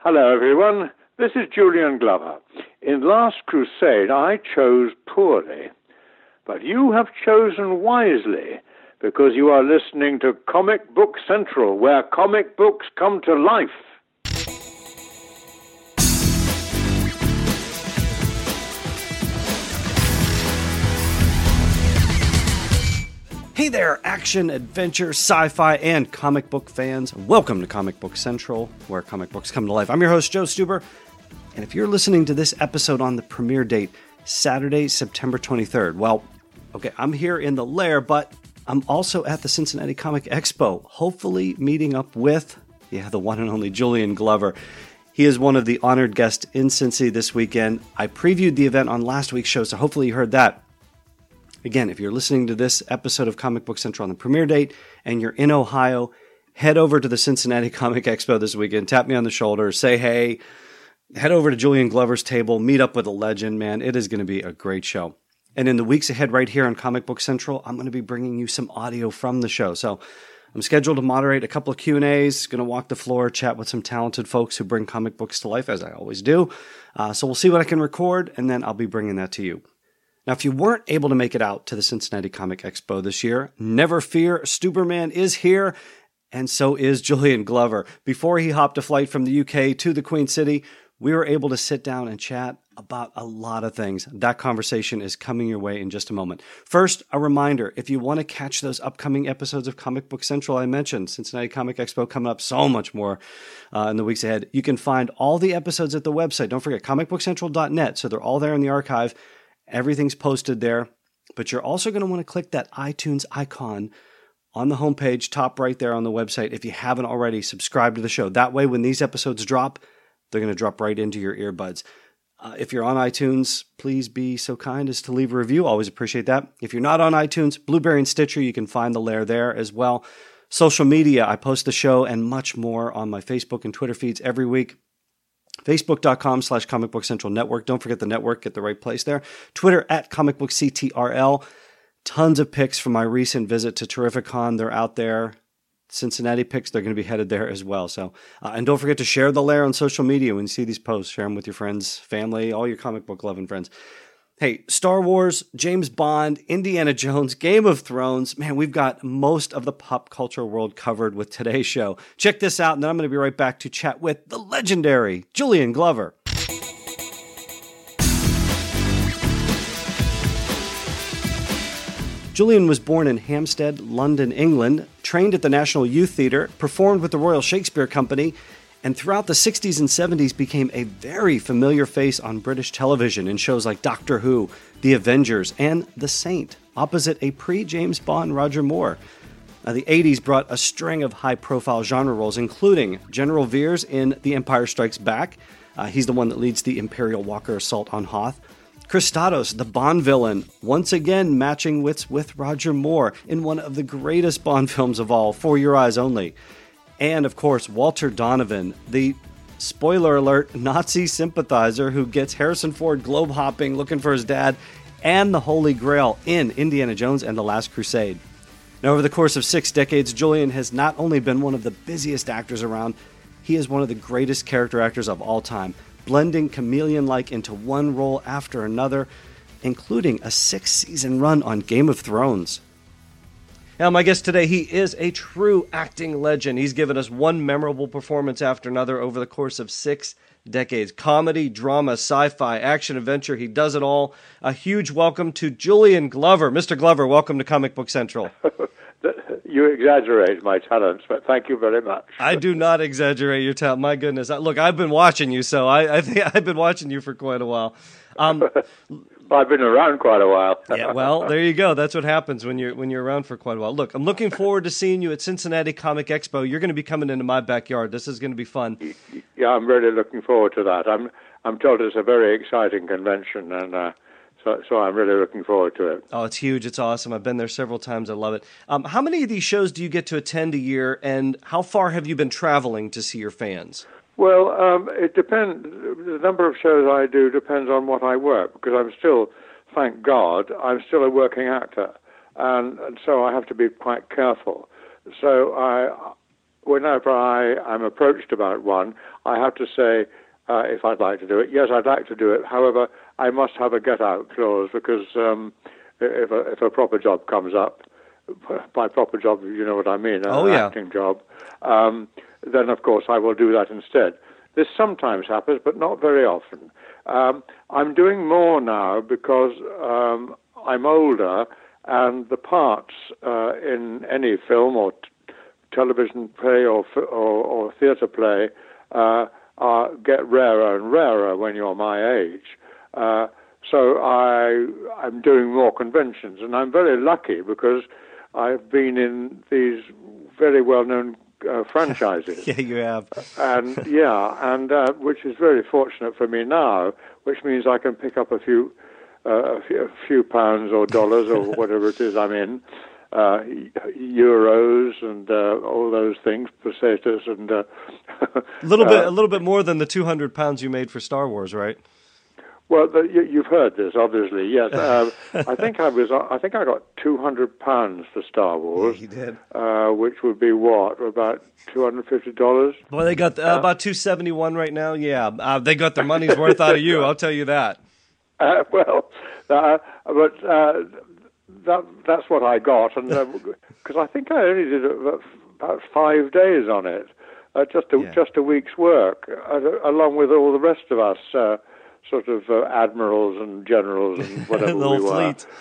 Hello, everyone. This is Julian Glover. In Last Crusade, I chose poorly, but you have chosen wisely because you are listening to Comic Book Central, where comic books come to life. Hey there, action, adventure, sci-fi, and comic book fans. Welcome to Comic Book Central, where comic books come to life. I'm your host, Joe Stuber, and if you're listening to this episode on the premiere date, Saturday, September 23rd, well, okay, I'm here in the lair, but I'm also at the Cincinnati Comic Expo, hopefully meeting up with, the one and only Julian Glover. He is one of the honored guests in Cincy this weekend. I previewed the event on last week's show, so hopefully you heard that. Again, if you're listening to this episode of Comic Book Central on the premiere date and you're in Ohio, head over to the Cincinnati Comic Expo this weekend. Tap me on the shoulder, say hey, head over to Julian Glover's table, meet up with a legend, man. It is going to be a great show. And in the weeks ahead right here on Comic Book Central, I'm going to be bringing you some audio from the show. So I'm scheduled to moderate a couple of Q&As, going to walk the floor, chat with some talented folks who bring comic books to life, as I always do. So we'll see what I can record, and then I'll be bringing that to you. Now, if you weren't able to make it out to the Cincinnati Comic Expo this year, never fear, Stuberman is here, and so is Julian Glover. Before he hopped a flight from the UK to the Queen City, we were able to sit down and chat about a lot of things. That conversation is coming your way in just a moment. First, a reminder, if you want to catch those upcoming episodes of Comic Book Central I mentioned, Cincinnati Comic Expo coming up, so much more in the weeks ahead, you can find all the episodes at the website. Don't forget, comicbookcentral.net, so they're all there in the archive. Everything's posted there, but you're also going to want to click that iTunes icon on the homepage, top right there on the website, if you haven't already subscribed to the show. That way, when these episodes drop, they're going to drop right into your earbuds. If you're on iTunes, please be so kind as to leave a review. Always appreciate that. If you're not on iTunes, Blueberry and Stitcher, you can find the lair there as well. Social media, I post the show and much more on my Facebook and Twitter feeds every week. Facebook.com/Comic Book Central Network. Don't forget the network, get the right place there. Twitter @ComicBookCTRL. Tons of pics from my recent visit to Terrificon. They're out there. Cincinnati pics, they're going to be headed there as well. So, and don't forget to share the lair on social media when you see these posts. Share them with your friends, family, all your comic book loving friends. Hey, Star Wars, James Bond, Indiana Jones, Game of Thrones. Man, we've got most of the pop culture world covered with today's show. Check this out, and then I'm going to be right back to chat with the legendary Julian Glover. Julian was born in Hampstead, London, England, trained at the National Youth Theatre, performed with the Royal Shakespeare Company, and throughout the 60s and 70s became a very familiar face on British television in shows like Doctor Who, The Avengers, and The Saint, opposite a pre-James Bond Roger Moore. Now, the 80s brought a string of high-profile genre roles, including General Veers in The Empire Strikes Back. He's the one that leads the Imperial Walker assault on Hoth. Chris Statos, the Bond villain, once again matching wits with Roger Moore in one of the greatest Bond films of all, For Your Eyes Only. And, of course, Walter Donovan, the, spoiler alert, Nazi sympathizer who gets Harrison Ford globe-hopping looking for his dad, and the Holy Grail in Indiana Jones and the Last Crusade. Now, over the course of 6 decades, Julian has not only been one of the busiest actors around, he is one of the greatest character actors of all time, blending chameleon-like into one role after another, including a 6-season run on Game of Thrones. Now, my guest today, he is a true acting legend. He's given us one memorable performance after another over the course of 6 decades. Comedy, drama, sci-fi, action, adventure, he does it all. A huge welcome to Julian Glover. Mr. Glover, welcome to Comic Book Central. You exaggerate my talents, but thank you very much. I do not exaggerate your talent. My goodness. Look, I've been watching you, so I think I've been watching you for quite a while. I've been around quite a while. Yeah, well, there you go. That's what happens when you're around for quite a while. Look, I'm looking forward to seeing you at Cincinnati Comic Expo. You're going to be coming into my backyard. This is going to be fun. Yeah, I'm really looking forward to that. I'm told it's a very exciting convention, and so I'm really looking forward to it. Oh, it's huge. It's awesome. I've been there several times. I love it. How many of these shows do you get to attend a year, and how far have you been traveling to see your fans? Well, it depends. The number of shows I do depends on what I work, because I'm still, thank God, I'm still a working actor, and so I have to be quite careful. So whenever I'm approached about one, I have to say if I'd like to do it. Yes, I'd like to do it. However, I must have a get-out clause because if a proper job comes up, by proper job, you know what I mean, an acting job, then of course I will do that instead. This sometimes happens, but not very often. I'm doing more now because I'm older, and the parts in any film or television play or theatre play get rarer and rarer when you're my age. So I'm doing more conventions, and I'm very lucky because I've been in these very well-known franchises. Yeah, you have. And which is very fortunate for me now, which means I can pick up a few pounds or dollars or whatever it is I'm in, euros and all those things, pesetas and a little bit more than the 200 pounds you made for Star Wars, right? Well, you've heard this, obviously. Yes, I think I got 200 pounds for Star Wars. You did, which would be what, about $250. Well, they got about 271 right now. Yeah, they got their money's worth out of you. I'll tell you that. That's what I got, and because I think I only did about 5 days on it, just a week's work, along with all the rest of us. Sort of admirals and generals and whatever the we whole were. Fleet.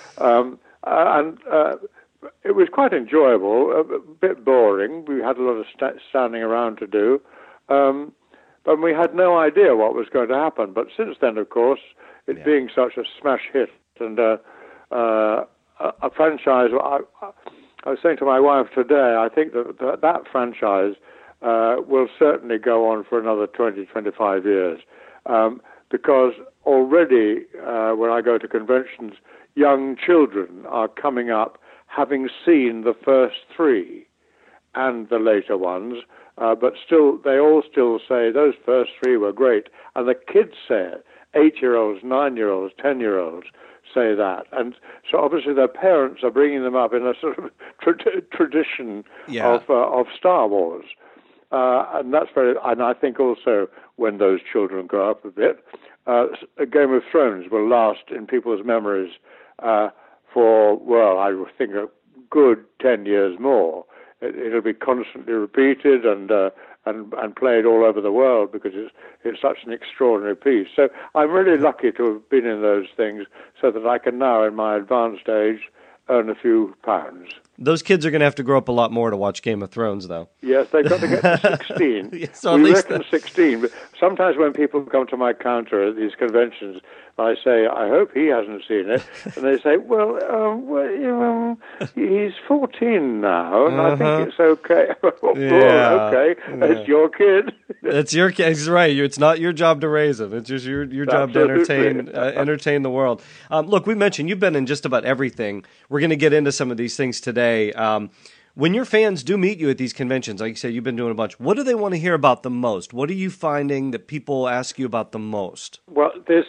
It was quite enjoyable, a bit boring. We had a lot of standing around to do, but we had no idea what was going to happen. But since then, of course, it being such a smash hit and a franchise, I was saying to my wife today, I think that franchise will certainly go on for another 20, 25 years. Because already when I go to conventions, young children are coming up having seen the first three and the later ones, but still they all still say those first three were great. And the kids say it, 8-year-olds, 9-year-olds, 10-year-olds say that. And so obviously their parents are bringing them up in a sort of tradition of Star Wars. And that's and I think also when those children grow up a bit, Game of Thrones will last in people's memories for, well, I think a good 10 years more. It'll be constantly repeated and played all over the world because it's such an extraordinary piece. So I'm really lucky to have been in those things so that I can now, in my advanced age, earn a few pounds. Those kids are going to have to grow up a lot more to watch Game of Thrones, though. Yes, they've got to get to 16. So we reckon 16. But sometimes when people come to my counter at these conventions, I say, I hope he hasn't seen it. And they say, well, he's 14 now, and I think it's okay. Okay, it's your kid. It's your kid. He's right. It's not your job to raise him. It's just your job to entertain the world. Look, we mentioned you've been in just about everything. We're going to get into some of these things today. When your fans do meet you at these conventions, like you said, you've been doing a bunch, what do they want to hear about the most? What are you finding that people ask you about the most? Well, this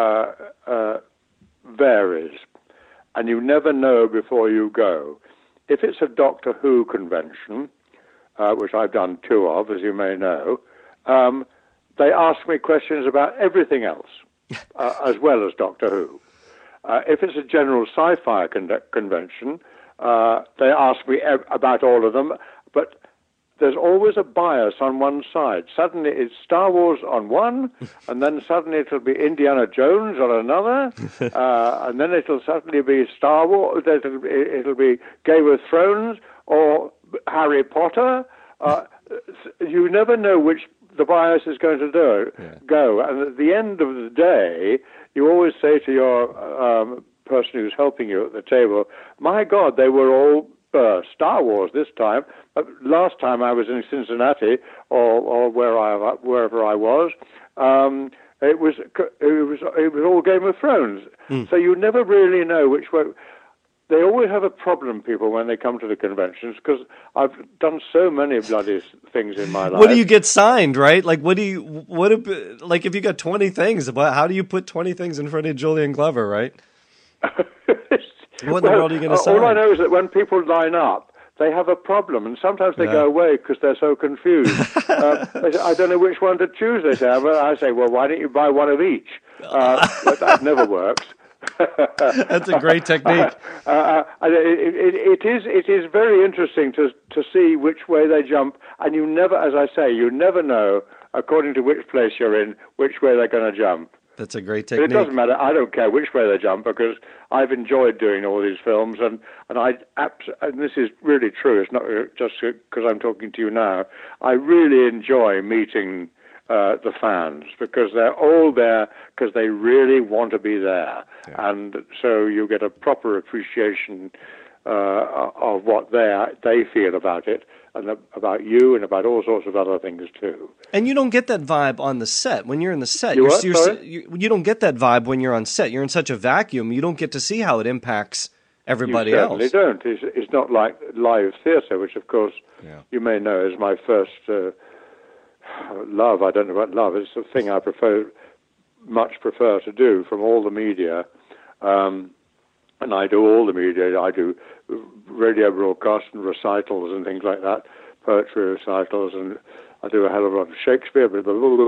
varies, and you never know before you go. If it's a Doctor Who convention, which I've done 2 of, as you may know, they ask me questions about everything else, as well as Doctor Who. If it's a general sci-fi convention, they ask me about all of them, but there's always a bias on one side. Suddenly it's Star Wars on one, and then suddenly it'll be Indiana Jones on another, and then it'll suddenly be Star Wars, it'll be Game of Thrones or Harry Potter. You never know which the bias is going to go. And at the end of the day, you always say to your person who's helping you at the table, my God, they were all Star Wars this time. Last time I was in Cincinnati or wherever I was, it was all Game of Thrones. So you never really know which way. They always have a problem, people, when they come to the conventions, because I've done so many bloody things in my life. What do you get signed, right? Like, if you got 20 things, how do you put 20 things in front of Julian Glover, right? What in the world are you going to sign? All I know is that when people line up, they have a problem, and sometimes they go away because they're so confused. They say, I don't know which one to choose, they say. I say, well, why don't you buy one of each? But that never works. That's a great technique. It is very interesting to see which way they jump, and you never, as I say, you never know, according to which place you're in, which way they're going to jump. That's a great technique. But it doesn't matter. I don't care which way they jump because I've enjoyed doing all these films, and this is really true. It's not just because I'm talking to you now. I really enjoy meeting the fans because they're all there because they really want to be there, and so you get a proper appreciation of what they feel about it, and about you, and about all sorts of other things too. And you don't get that vibe on the set. When you're in the set, you don't get that vibe when you're on set. You're in such a vacuum. You don't get to see how it impacts everybody else. You certainly don't. It's not like live theatre, which, of course, you may know is my first love. I don't know about love. It's the thing I much prefer to do from all the media. And I do all the media. I do radio broadcasts and recitals and things like that, poetry recitals, and I do a hell of a lot of Shakespeare, but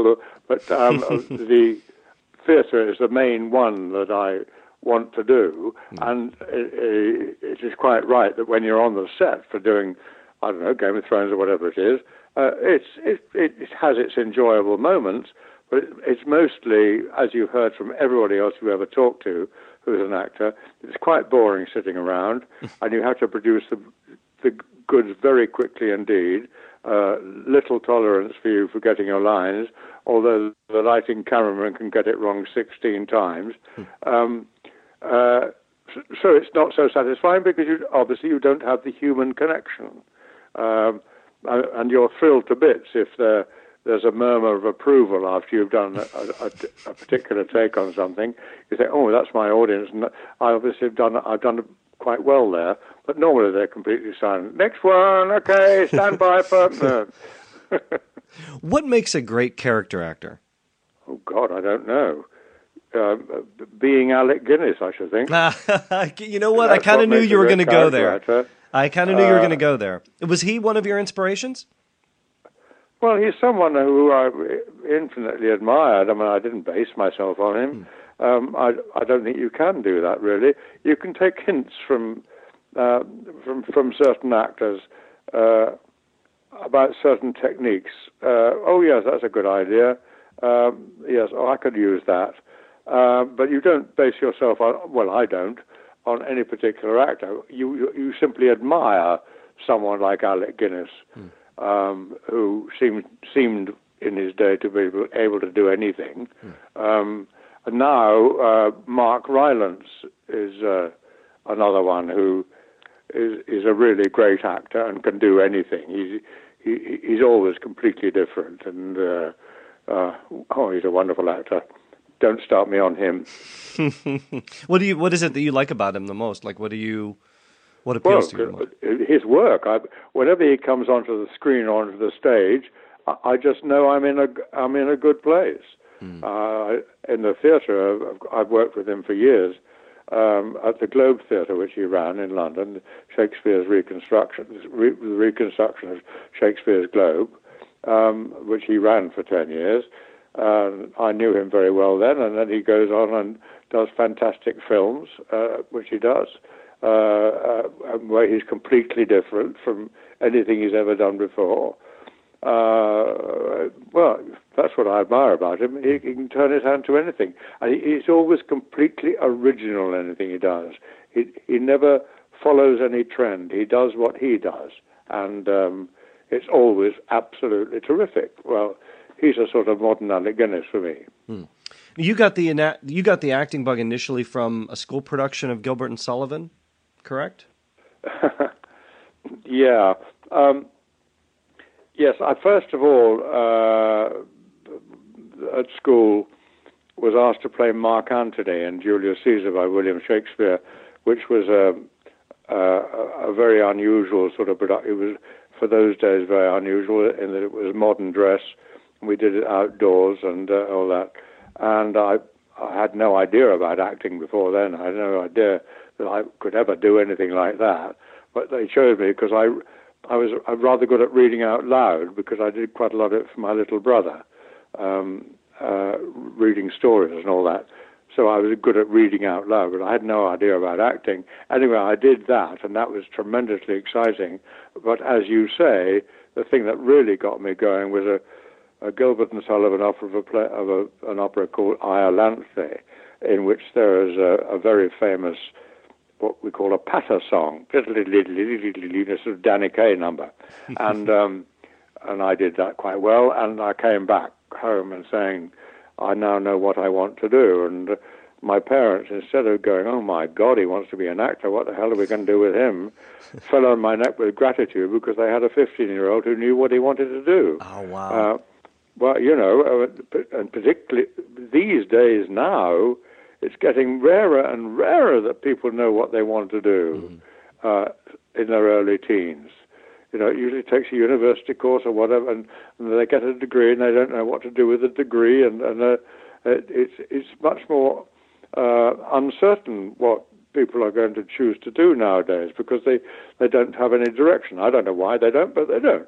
the theatre is the main one that I want to do, and it is quite right that when you're on the set for doing, I don't know, Game of Thrones or whatever it is, it has its enjoyable moments, but it's mostly, as you've heard from everybody else you've ever talked to who's an actor, it's quite boring sitting around, and you have to produce the goods very quickly indeed. Little tolerance for you for getting your lines, although the lighting cameraman can get it wrong 16 times. So it's not so satisfying because obviously you don't have the human connection. And you're thrilled to bits if there's a murmur of approval after you've done a particular take on something. You think, oh, that's my audience, and I've done it quite well there. But normally they're completely silent. Next one, okay, stand by for... What makes a great character actor? Oh, God, I don't know. Being Alec Guinness, I should think. You know what? I kind of knew you were going to go there. I kind of knew you were going to go there. Was he one of your inspirations? Well, he's someone who I infinitely admired. I mean, I didn't base myself on him. I don't think you can do that, really. You can take hints from certain actors about certain techniques. Oh, yes, that's a good idea. Yes, I could use that. But you don't base yourself on, well, I don't, on any particular actor. You simply admire someone like Alec Guinness, who seemed in his day to be able to do anything. And now Mark Rylance is another one who is a really great actor and can do anything. He's always completely different, and he's a wonderful actor. Don't start me on him. What is it that you like about him the most? Like, what appeals to you the most? His work. Whenever he comes onto the screen, onto the stage, I just know I'm in a good place. In the theatre, I've worked with him for years at the Globe Theatre, which he ran in London, Shakespeare's reconstruction, the reconstruction of Shakespeare's Globe, which he ran for 10 years. I knew him very well then, and then he goes on and does fantastic films, which he does, where he's completely different from anything he's ever done before. Well, that's what I admire about him. He can turn his hand to anything, and he's always completely original in anything he does. He never follows any trend. He does what he does, and it's always absolutely terrific. Well, he's a sort of modern Alec Guinness for me. You got the acting bug initially from a school production of Gilbert and Sullivan, correct? Yeah. Yes, I first of all, at school, was asked to play Mark Antony in Julius Caesar by William Shakespeare, which was a very unusual sort of production. It was, for those days, very unusual in that it was modern dress. We did it outdoors and all that. And I had no idea about acting before then. I had no idea that I could ever do anything like that. but they chose me because I'm rather good at reading out loud, because I did quite a lot of it for my little brother, reading stories and all that. So I was good at reading out loud, but I had no idea about acting. Anyway, I did that, and that was tremendously exciting. But as you say, the thing that really got me going was a Gilbert and Sullivan opera of an opera called Iolanthe, in which there is a very famous, what we call a patter song, a sort of Danny Kaye number, and I did that quite well. And I came back home and saying, I now know what I want to do. And my parents, instead of going, oh my God, he wants to be an actor, what the hell are we going to do with him, fell on my neck with gratitude, because they had a 15-year-old who knew what he wanted to do. Oh, wow. Well, and particularly these days now, it's getting rarer and rarer that people know what they want to do in their early teens. It usually takes a university course or whatever, and they get a degree, and they don't know what to do with the degree, and it's much more uncertain what people are going to choose to do nowadays, because they don't have any direction. I don't know why they don't, but they don't.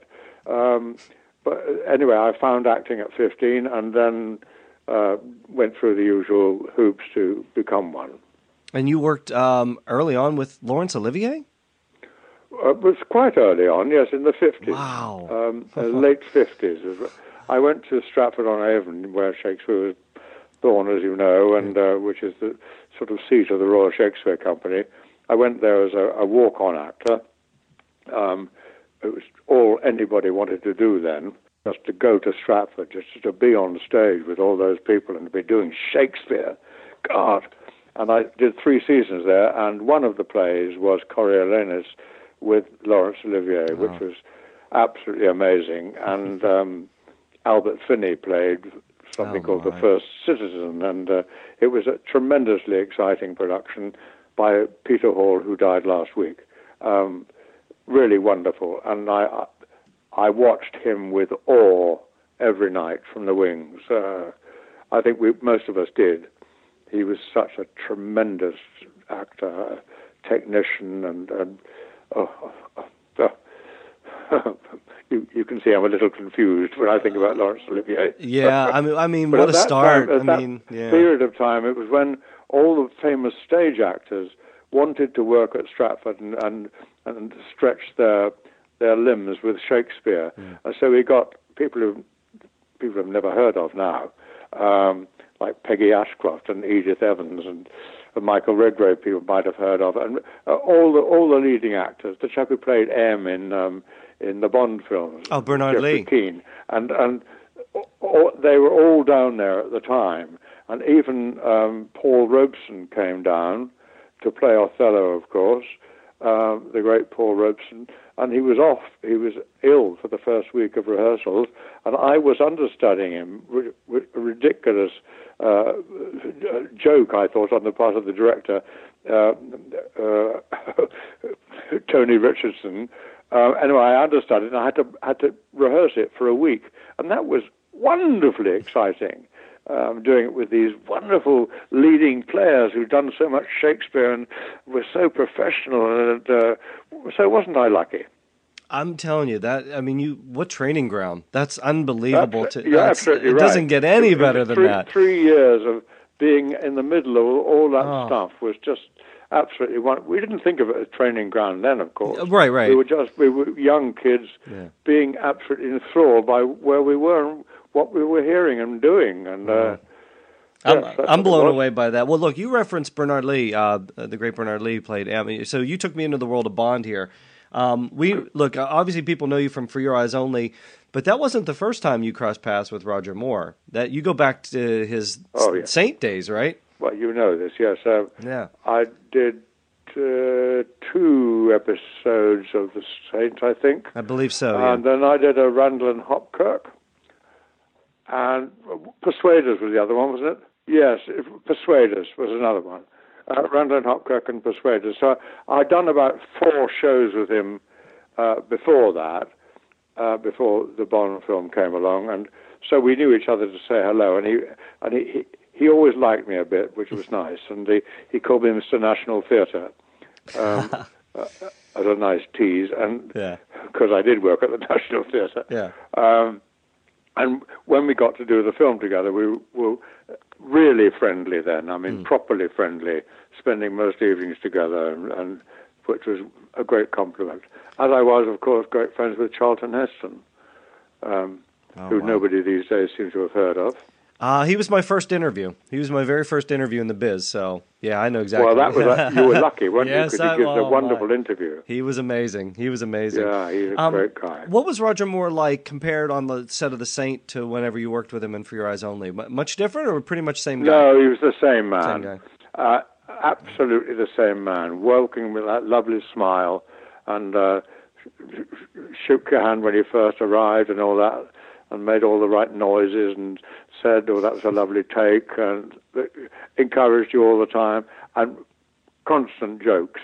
But anyway, I found acting at 15, and then went through the usual hoops to become one. And you worked early on with Laurence Olivier? It was quite early on, yes, in the 50s. Wow. Late 50s. I went to Stratford-on-Avon, where Shakespeare was born, as you know, and which is the sort of seat of the Royal Shakespeare Company. I went there as a walk-on actor. It was all anybody wanted to do then, just to go to Stratford, just to be on stage with all those people and to be doing Shakespeare. God! And I did 3 seasons there, and one of the plays was Coriolanus with Laurence Olivier, which was absolutely amazing. And Albert Finney played something called The First Citizen, and it was a tremendously exciting production by Peter Hall, who died last week. Really wonderful. And I watched him with awe every night from the wings. I think most of us did. He was such a tremendous actor, technician, and you can see I'm a little confused when I think about Laurence Olivier. Yeah, I mean, what a start! Period of time, it was when all the famous stage actors wanted to work at Stratford and stretch their limbs with Shakespeare, and so we got people have never heard of now, like Peggy Ashcroft and Edith Evans and Michael Redgrave. People might have heard of, and all the leading actors. The chap who played M in the Bond films. Oh, Bernard Jeffrey Lee. Keane, and they were all down there at the time, and even Paul Robeson came down to play Othello, of course. The great Paul Robeson, and he was off. He was ill for the first week of rehearsals, and I was understudying him. A ridiculous joke, I thought, on the part of the director, Tony Richardson. Anyway, I understudied, and I had to rehearse it for a week, and that was wonderfully exciting. Doing it with these wonderful leading players who'd done so much Shakespeare and were so professional, and so wasn't I lucky? I'm telling you that. I mean, what training ground? That's unbelievable. You're absolutely right. It doesn't get any better than that. 3 years of being in the middle of all that stuff was just absolutely wonderful. We didn't think of it as training ground then, of course. Right. We were young kids being absolutely enthralled by where we were and what we were hearing and doing, and I'm blown away by that. Well, look, you referenced Bernard Lee, the great Bernard Lee played M. So you took me into the world of Bond here. Look, obviously people know you from For Your Eyes Only, but that wasn't the first time you crossed paths with Roger Moore. That you go back to his Saint days, right? Well, you know this, yes. I did 2 episodes of The Saint, I think. I believe so. And then I did a Randall and Hopkirk. And Persuaders was the other one, wasn't it? Yes, Persuaders was another one. Randall and Hopkirk and Persuaders. So I'd done about 4 shows with him before that, before the Bond film came along, and so we knew each other to say hello. And he always liked me a bit, which was nice. And he called me Mr. National Theatre. as a nice tease, and Yeah. because I did work at the National Theatre. Yeah. And when we got to do the film together, we were really friendly then. I mean, properly friendly, spending most evenings together, and which was a great compliment. As I was, of course, great friends with Charlton Heston, who nobody these days seems to have heard of. He was my first interview. He was my very first interview in the biz. So yeah, I know exactly. Well, that was you were lucky, weren't Yes, you? Because he gives a wonderful interview. He was amazing. Yeah, he's a great guy. What was Roger Moore like compared on the set of The Saint to whenever you worked with him in For Your Eyes Only? Much different, or pretty much same guy? No, he was the same man. Same guy. Absolutely the same man. Welcoming with that lovely smile, and shook your hand when you first arrived, and all that, and made all the right noises, and said, "Oh, that was a lovely take," and encouraged you all the time, and constant jokes.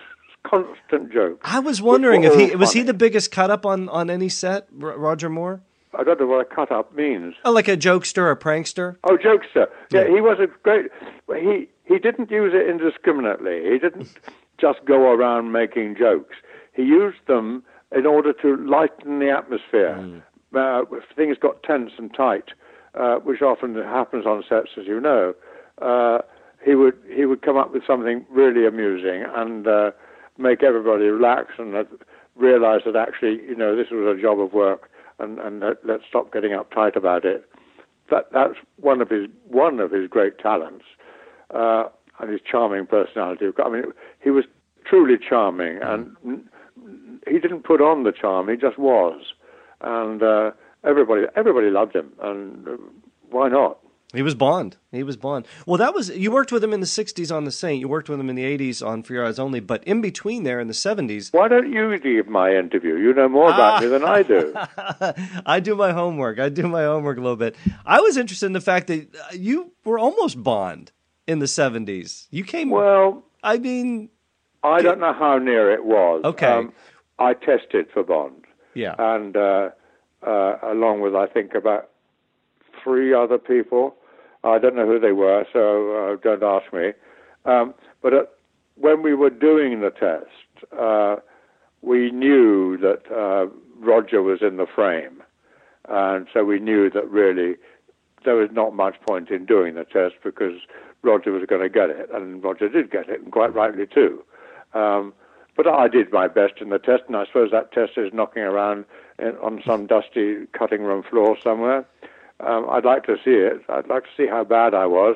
I was wondering if he was the biggest cut up on any set, Roger Moore? I don't know what a cut up means. Oh, like a jokester, a prankster? Oh, jokester. Yeah, he was a great. He didn't use it indiscriminately. He didn't just go around making jokes. He used them in order to lighten the atmosphere. If things got tense and tight, which often happens on sets, as you know, he would come up with something really amusing and make everybody relax and realize that actually, this was a job of work, and let's stop getting uptight about it. That's one of his great talents, and his charming personality. I mean, he was truly charming, and he didn't put on the charm; he just was, and everybody loved him, and why not? He was Bond. Well, you worked with him in the 60s on The Saint. You worked with him in the 80s on For Your Eyes Only. But in between there, in the 70s... Why don't you give my interview? You know more about me than I do. I do my homework. a little bit. I was interested in the fact that you were almost Bond in the 70s. You came... Well... I mean... I don't know how near it was. Okay. I tested for Bond. Yeah. And along with, I think, about 3 other people. I don't know who they were, so don't ask me. But when we were doing the test, we knew that Roger was in the frame. And so we knew that really there was not much point in doing the test because Roger was going to get it. And Roger did get it, and quite rightly too. But I did my best in the test, and I suppose that test is knocking around on some dusty cutting room floor somewhere. I'd like to see it. I'd like to see how bad I was.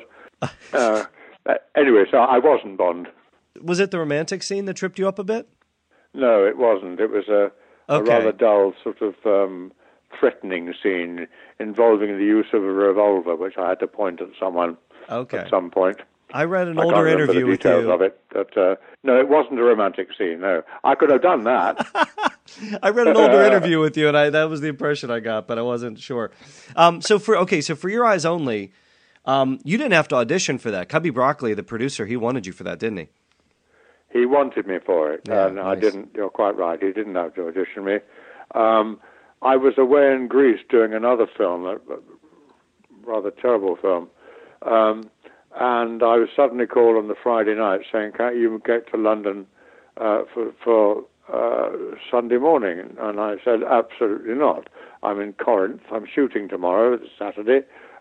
Anyway, so I wasn't Bond. Was it the romantic scene that tripped you up a bit? No, it wasn't. It was a rather dull, sort of threatening scene involving the use of a revolver, which I had to point at someone at some point. I read an older interview with you. I can't remember the details of it, but no, it wasn't a romantic scene. No, I could have done that. I read an older interview with you, and that was the impression I got, but I wasn't sure. So For Your Eyes Only, you didn't have to audition for that. Cubby Broccoli, the producer, he wanted you for that, didn't he? He wanted me for it, and nice. I didn't. You're quite right. He didn't have to audition me. I was away in Greece doing another film, a rather terrible film. And I was suddenly called on the Friday night saying, "Can't you get to London for Sunday morning?" And I said, "Absolutely not. I'm in Corinth. I'm shooting tomorrow. It's Saturday.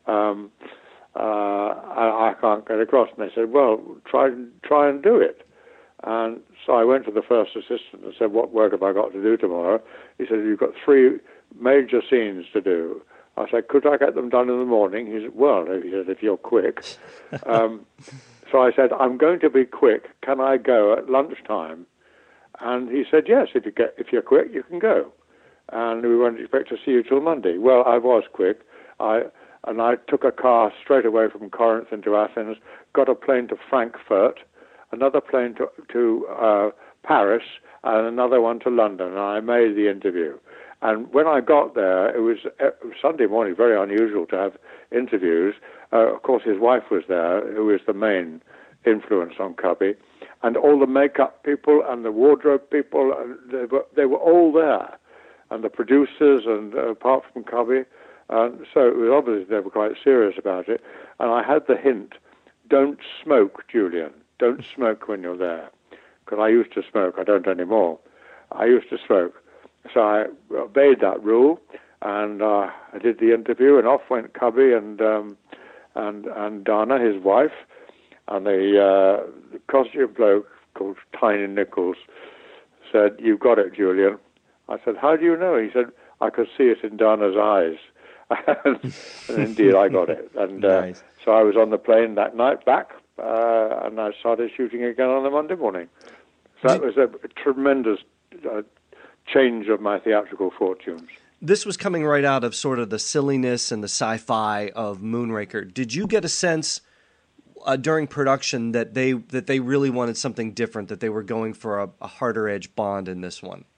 I can't get across." And they said, "Well, try and do it." And so I went to the first assistant and said, "What work have I got to do tomorrow?" He said, "You've got 3 major scenes to do." I said, "Could I get them done in the morning?" He said, "Well," he said, "if you're quick." So I said, "I'm going to be quick. Can I go at lunchtime?" And he said, "Yes, if you're quick, you can go." And we won't expect to see you till Monday. Well, I was quick. I took a car straight away from Corinth into Athens, got a plane to Frankfurt, another plane to Paris, and another one to London. And I made the interview. And when I got there, it was Sunday morning, very unusual to have interviews. Of course, his wife was there, who is the main influence on Cubby. And all the makeup people and the wardrobe people, and they were all there. And the producers, and apart from Cubby. So it was obvious they were quite serious about it. And I had the hint, don't smoke, Julian. Don't smoke when you're there. Because I used to smoke, I don't anymore. I used to smoke. So I obeyed that rule, and I did the interview, and off went Cubby and Dana, his wife, and the costume bloke called Tiny Nichols said, "You've got it, Julian." I said, "How do you know?" He said, "I could see it in Dana's eyes." And indeed, I got it. And Nice. so I was on the plane that night back, and I started shooting again on the Monday morning. So that was a tremendous change of my theatrical fortunes. This was coming right out of sort of the silliness and the sci-fi of Moonraker. Did you get a sense during production that they really wanted something different, that they were going for a harder edge Bond in this one?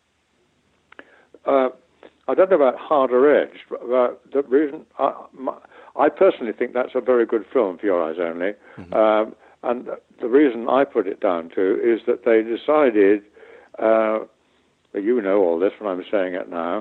I don't know about harder edge, but the reason I personally think that's a very good film, For Your Eyes Only, and the reason I put it down to is that they decided, you know all this when I'm saying it now,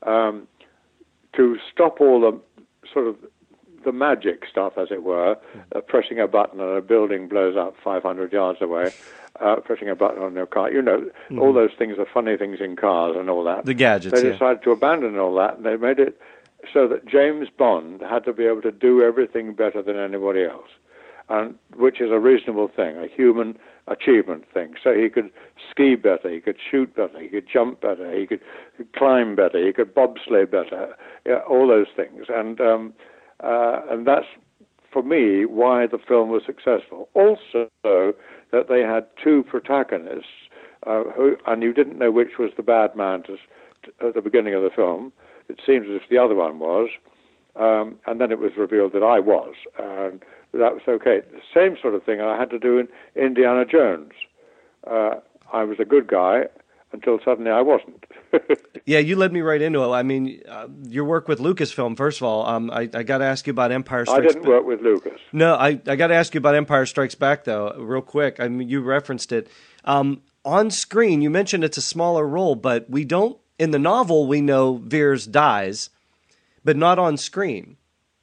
to stop all the sort of the magic stuff, as it were, pressing a button and a building blows up 500 yards away. Pressing a button on your car, all those things are funny things in cars and all that. The gadgets. They decided to abandon all that, and they made it so that James Bond had to be able to do everything better than anybody else, and which is a reasonable thing, a human achievement thing. So he could ski better, he could shoot better, he could jump better, he could climb better, he could bobsleigh better, all those things, and that's, for me, why the film was successful. Also, that they had two protagonists, and you didn't know which was the bad man at the beginning of the film. It seems as if the other one was, and then it was revealed that I was, and that was okay. The same sort of thing I had to do in Indiana Jones. I was a good guy until suddenly I wasn't. Yeah, you led me right into it. I mean, your work with Lucasfilm, first of all, I got to ask you about Empire Strikes Back. I didn't work with Lucas. No, I got to ask you about Empire Strikes Back, though, real quick. I mean, you referenced it. On screen, you mentioned it's a smaller role, but we don't, in the novel, we know Veers dies, but not on screen.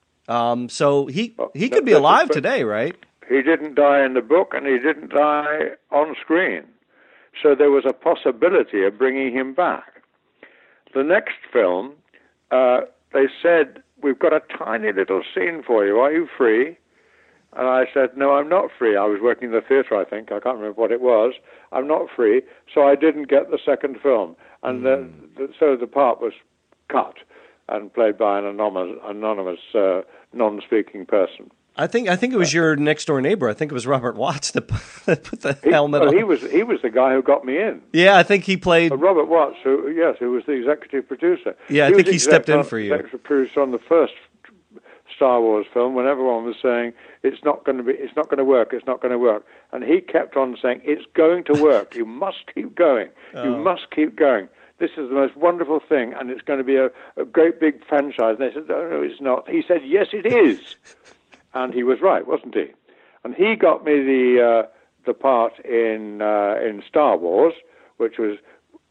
So he could be alive today, right? He didn't die in the book, and he didn't die on screen. So there was a possibility of bringing him back. The next film, they said, "We've got a tiny little scene for you. Are you free?" And I said, "No, I'm not free." I was working in the theatre, I think. I can't remember what it was. "I'm not free." So I didn't get the second film. And so the part was cut and played by an anonymous non-speaking person. I think it was your next door neighbor. I think it was Robert Watts that put the helmet on. He was the guy who got me in. Yeah, I think he played Robert Watts, who was the executive producer. Yeah, I think he stepped in for you. Executive producer on the first Star Wars film, when everyone was saying it's not going to work, and he kept on saying it's going to work. You must keep going. You must keep going. This is the most wonderful thing, and it's going to be a great big franchise. And they said, no, it's not. He said, yes, it is. And he was right, wasn't he? And he got me the part in Star Wars, which was,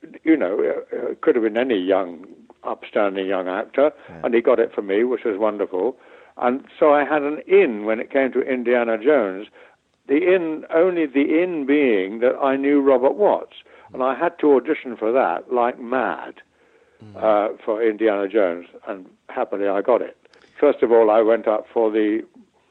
could have been any upstanding young actor, and he got it for me, which was wonderful. And so I had an in when it came to Indiana Jones. Only the in being that I knew Robert Watts, and I had to audition for that like mad for Indiana Jones, and happily I got it. First of all, I went up for the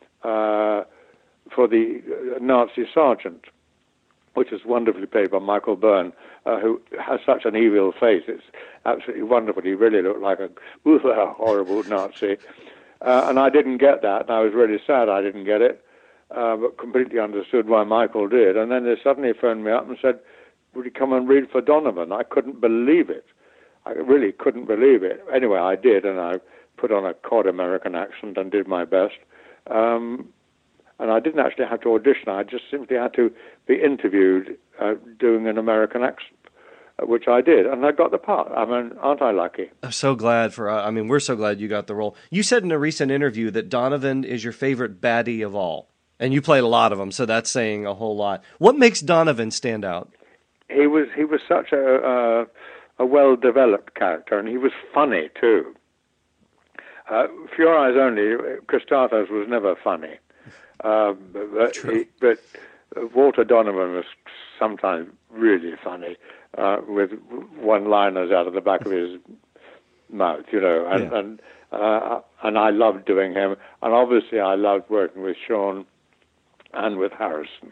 Nazi sergeant, which is wonderfully played by Michael Byrne, who has such an evil face. It's absolutely wonderful. He really looked like a horrible Nazi. And I didn't get that, and I was really sad I didn't get it, but completely understood why Michael did. And then they suddenly phoned me up and said, would you come and read for Donovan? I couldn't believe it. I really couldn't believe it. Anyway, I did, and I put on a cod American accent and did my best. And I didn't actually have to audition. I just simply had to be interviewed doing an American accent, which I did, and I got the part. I mean, aren't I lucky? I'm so glad we're so glad you got the role. You said in a recent interview that Donovan is your favorite baddie of all, and you played a lot of them, so that's saying a whole lot. What makes Donovan stand out? He was such a well-developed character, and he was funny, too. For Your Eyes Only, Christatos was never funny. But Walter Donovan was sometimes really funny, with one-liners out of the back of his mouth, and I loved doing him. And obviously I loved working with Sean and with Harrison.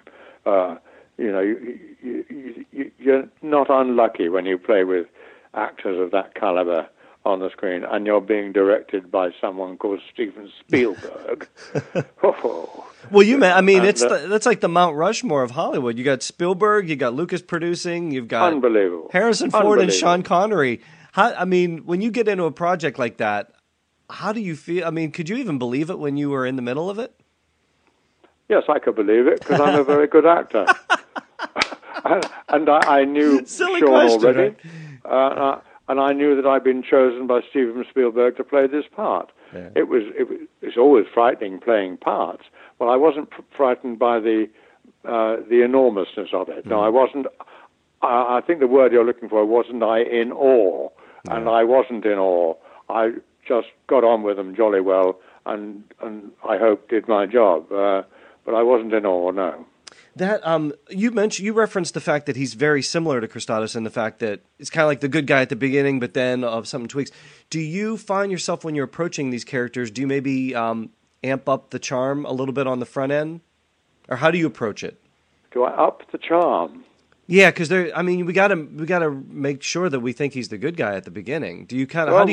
You're not unlucky when you play with actors of that caliber on the screen, and you're being directed by someone called Steven Spielberg. Well, that's like the Mount Rushmore of Hollywood. You got Spielberg, you got Lucas producing, you've got unbelievable Harrison Ford and Sean Connery. When you get into a project like that, how do you feel? I mean, could you even believe it when you were in the middle of it? Yes, I could believe it because I'm a very good actor. And I knew Silly Sean question, already. Right? And I knew that I'd been chosen by Steven Spielberg to play this part. Yeah. It's always frightening playing parts. Well, I wasn't frightened by the enormousness of it. No, I wasn't. I think the word you're looking for, wasn't I in awe? Yeah. And I wasn't in awe. I just got on with them jolly well, and I hope did my job. But I wasn't in awe, no. That you referenced the fact that he's very similar to Christodos in the fact that it's kind of like the good guy at the beginning, but then of some tweaks. Do you find yourself when you're approaching these characters, do you maybe amp up the charm a little bit on the front end, or how do you approach it? Do I up the charm? Yeah, because we gotta make sure that we think he's the good guy at the beginning. Do you kind of?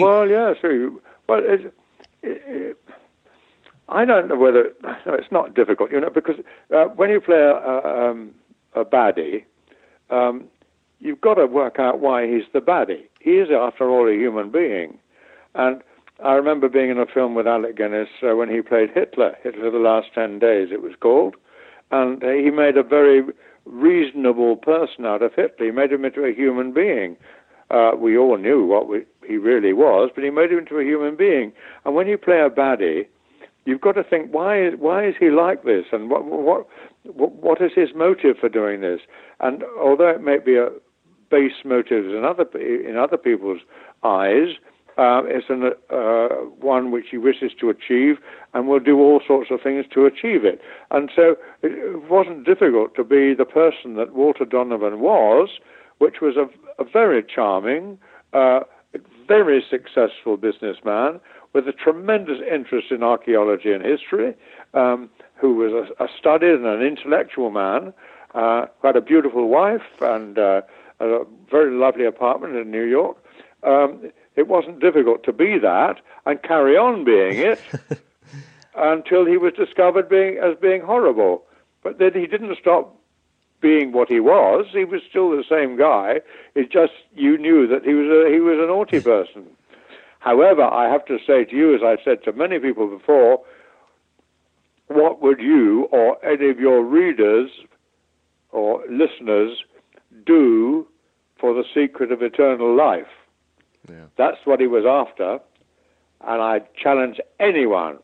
I don't know whether it's not difficult, because when you play a baddie, you've got to work out why he's the baddie. He is, after all, a human being. And I remember being in a film with Alec Guinness when he played Hitler, The Last 10 Days it was called, and he made a very reasonable person out of Hitler. He made him into a human being. We all knew what he really was, but he made him into a human being. And when you play a baddie, you've got to think, why is he like this, and what is his motive for doing this? And although it may be a base motive in other people's eyes, it's one which he wishes to achieve, and will do all sorts of things to achieve it. And so it wasn't difficult to be the person that Walter Donovan was, which was a very charming, very successful businessman with a tremendous interest in archaeology and history, who was a studied and an intellectual man, who had a beautiful wife and a very lovely apartment in New York. It wasn't difficult to be that and carry on being it until he was discovered as being horrible. But then he didn't stop being what he was. He was still the same guy. It's just you knew that he was a naughty person. However, I have to say to you, as I said to many people before, what would you or any of your readers or listeners do for the secret of eternal life? Yeah. That's what he was after, and I challenge anyone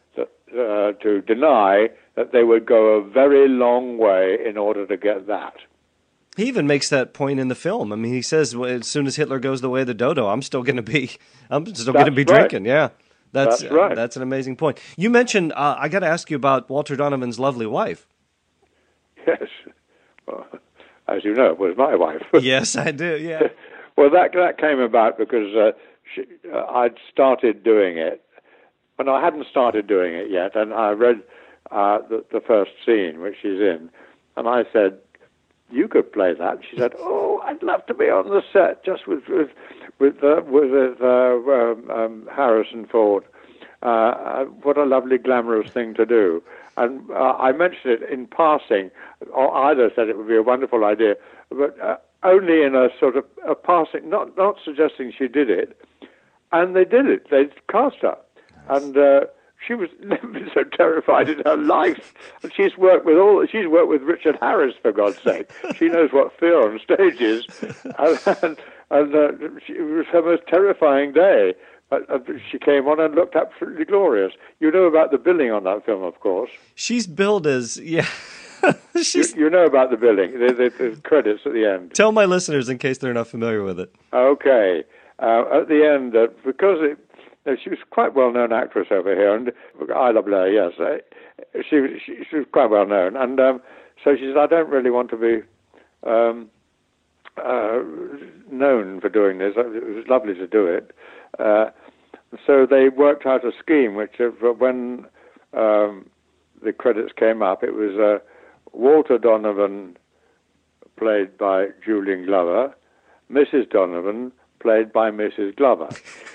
to deny that they would go a very long way in order to get that. He even makes that point in the film. I mean, he says, well, as soon as Hitler goes the way of the dodo, I'm still going to be drinking. Yeah, that's right. That's an amazing point. You mentioned, I got to ask you about Walter Donovan's lovely wife. Yes. Well, as you know, it was my wife. Yes, I do, yeah. Well, that came about because I'd started doing it. But I hadn't started doing it yet, and I read the first scene, which she's in, and I said, you could play that. She said, "Oh, I'd love to be on the set just with Harrison Ford. What a lovely, glamorous thing to do." And I mentioned it in passing. Or Ida said it would be a wonderful idea, but only in a sort of a passing, not suggesting she did it. And they did it. They cast her, and she was never been so terrified in her life. And she's worked with Richard Harris, for God's sake. She knows what fear on stage is, and it was her most terrifying day. She came on and looked absolutely glorious. You know about the billing on that film, of course. She's billed as You know about the billing, the credits at the end. Tell my listeners in case they're not familiar with it. Okay, at the end, because she was quite well-known actress over here, and Ida Blair, yes. she was quite well known, and so she said, "I don't really want to be known for doing this. It was lovely to do it." So they worked out a scheme, which when the credits came up, it was Walter Donovan, played by Julian Glover, Mrs. Donovan, played by Mrs. Glover.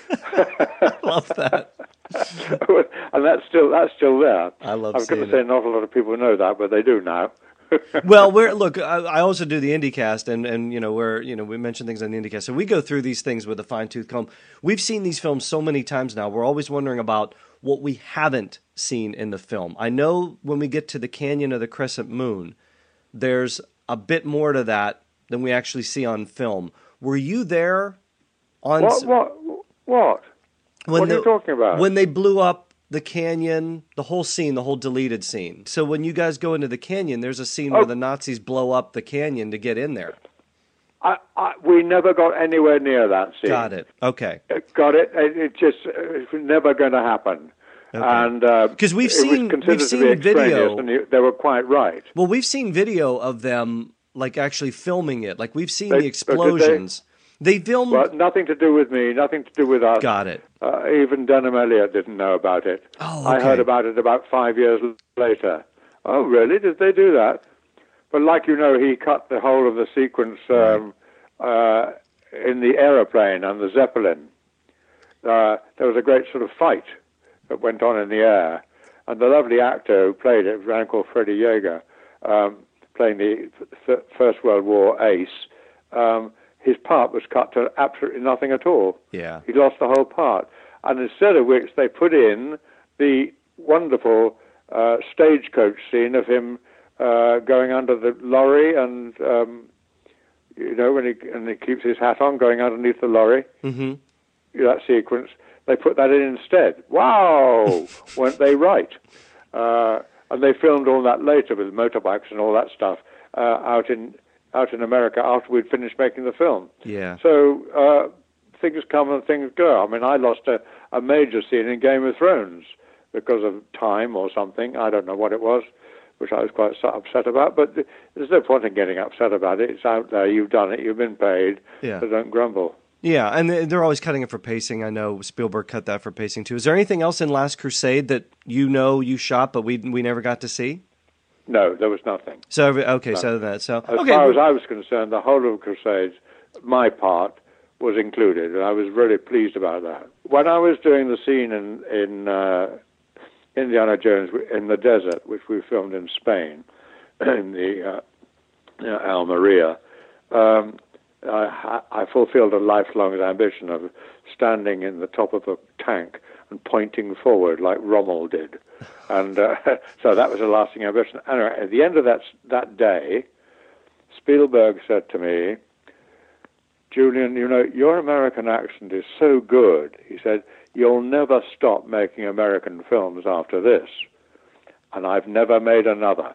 Love that. And that's still there. I love. I'm going to say not a lot of people know that, but they do now. Well, I also do the IndieCast, and we mention things on the IndieCast, so we go through these things with a fine-tooth comb. We've seen these films so many times now. We're always wondering about what we haven't seen in the film. I know when we get to the Canyon of the Crescent Moon, there's a bit more to that than we actually see on film. Were you there? On What? What are you talking about? When they blew up the canyon, the whole scene, the whole deleted scene. So when you guys go into the canyon, there's a scene where the Nazis blow up the canyon to get in there. We never got anywhere near that scene. Got it. Okay. Got it. It's never going to happen. Okay. And because we've seen video, and they were quite right. Well, we've seen video of them like actually filming it. Like we've seen the explosions. They filmed. Well, nothing to do with me. Nothing to do with us. Got it. Even Denham Elliott didn't know about it. Oh, okay. I heard about it about 5 years later. Oh, really? Did they do that? But like you know, he cut the whole of the sequence in the aeroplane and the Zeppelin. There was a great sort of fight that went on in the air, and the lovely actor who played it, a man called Freddie Yeager, playing the First World War ace. His part was cut to absolutely nothing at all. Yeah. He lost the whole part. And instead of which, they put in the wonderful stagecoach scene of him going under the lorry and, when he keeps his hat on, going underneath the lorry. Mm-hmm. That sequence. They put that in instead. Wow! Weren't they right? And they filmed all that later with motorbikes and all that stuff out in America after we'd finished making the film. Yeah. So things come and things go. I mean, I lost a major scene in Game of Thrones because of time or something. I don't know what it was, which I was quite upset about. But there's no point in getting upset about it. It's out there. You've done it. You've been paid. Yeah. So don't grumble. Yeah, and they're always cutting it for pacing. I know Spielberg cut that for pacing too. Is there anything else in Last Crusade that you shot but we never got to see? No, there was nothing. So no. So that so as far as I was concerned, the whole of Crusades, my part was included, and I was really pleased about that. When I was doing the scene in Indiana Jones in the desert, which we filmed in Spain, in the Almeria, I fulfilled a lifelong ambition of standing in the top of a tank and pointing forward like Rommel did. And so that was a lasting ambition. Anyway, at the end of that day, Spielberg said to me, "Julian, your American accent is so good." He said, "You'll never stop making American films after this." And I've never made another.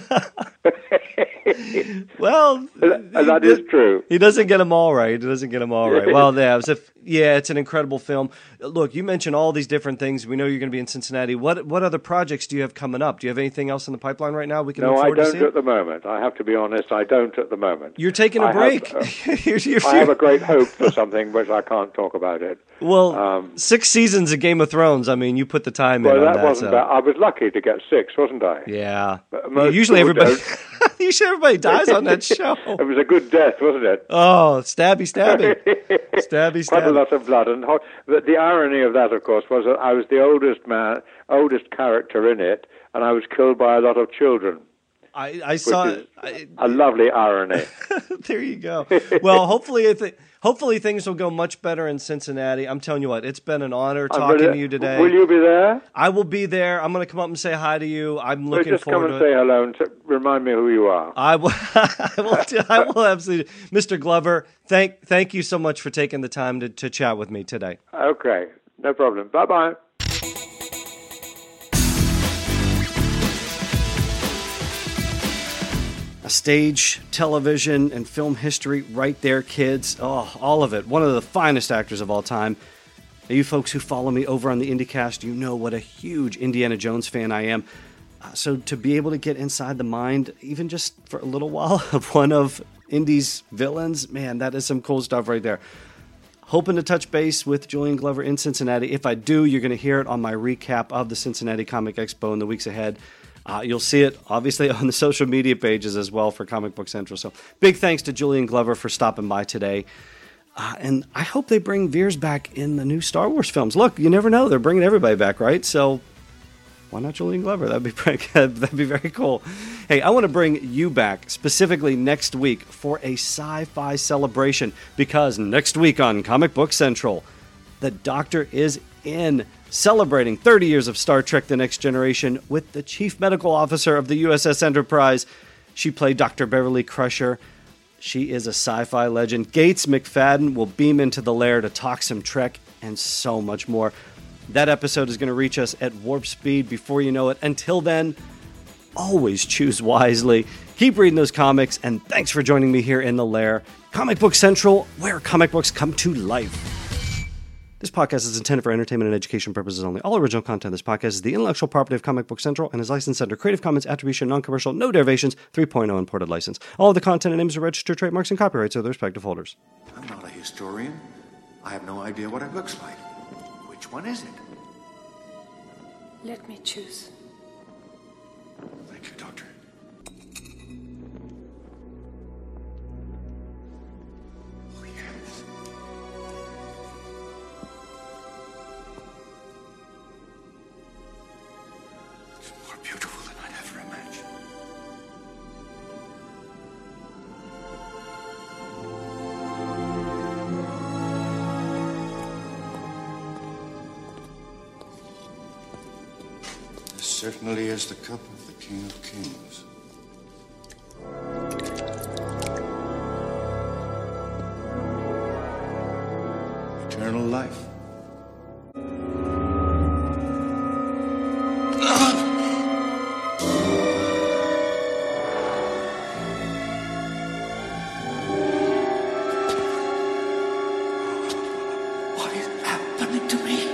Well, and that is true. He doesn't get them all right. Well, it's an incredible film. Look, you mentioned all these different things. We know you're going to be in Cincinnati. What other projects do you have coming up? Do you have anything else in the pipeline right now? No, I don't at the moment. I have to be honest. I don't at the moment. You're taking a break. I have a great hope for something, but I can't talk about it. Well, 6 seasons of Game of Thrones. I mean, you put the time in on that. Well, that wasn't bad. I was lucky to get 6, wasn't I? Yeah. Usually everybody dies on that show. It was a good death, wasn't it? Oh, stabby. Stabby. Quite a lot of blood. And the irony of that, of course, was that I was the oldest character in it, and I was killed by a lot of children. I saw a lovely irony. There you go. Well, hopefully things will go much better in Cincinnati. I'm telling you what, it's been an honor talking to you today. Will you be there? I will be there. I'm going to come up and say hi to you. I'm looking forward to it. Just come and say hello and remind me who you are. I will absolutely. Mr. Glover, thank you so much for taking the time to chat with me today. Okay, no problem. Bye-bye. Stage, television, and film history right there, kids. Oh, all of it. One of the finest actors of all time. Now, you folks who follow me over on the IndieCast, you know what a huge Indiana Jones fan I am. So to be able to get inside the mind, even just for a little while, of one of Indy's villains, man, that is some cool stuff right there. Hoping to touch base with Julian Glover in Cincinnati. If I do, you're going to hear it on my recap of the Cincinnati Comic Expo in the weeks ahead. You'll see it, obviously, on the social media pages as well for Comic Book Central. So big thanks to Julian Glover for stopping by today. And I hope they bring Veers back in the new Star Wars films. Look, you never know. They're bringing everybody back, right? So why not Julian Glover? That'd be very cool. Hey, I want to bring you back specifically next week for a sci-fi celebration, because next week on Comic Book Central, the Doctor is in, celebrating 30 years of Star Trek The Next Generation with the Chief Medical Officer of the USS Enterprise. She played Dr. Beverly Crusher. She is a sci-fi legend. Gates McFadden will beam into the lair to talk some Trek and so much more. That episode is going to reach us at warp speed before you know it. Until then, always choose wisely. Keep reading those comics, and thanks for joining me here in the lair. Comic Book Central, where comic books come to life. This podcast is intended for entertainment and education purposes only. All original content of this podcast is the intellectual property of Comic Book Central and is licensed under Creative Commons Attribution Non-Commercial No Derivations 3.0 imported license. All of the content and names are registered trademarks and copyrights of their respective holders. I'm not a historian. I have no idea what it looks like. Which one is it? Let me choose. Thank you, Doctor. Oh, yes. It's more beautiful than I'd ever imagined. This certainly is the cup of the King of Kings. Eternal life. What is happening to me?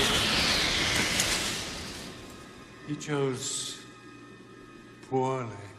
He chose poorly.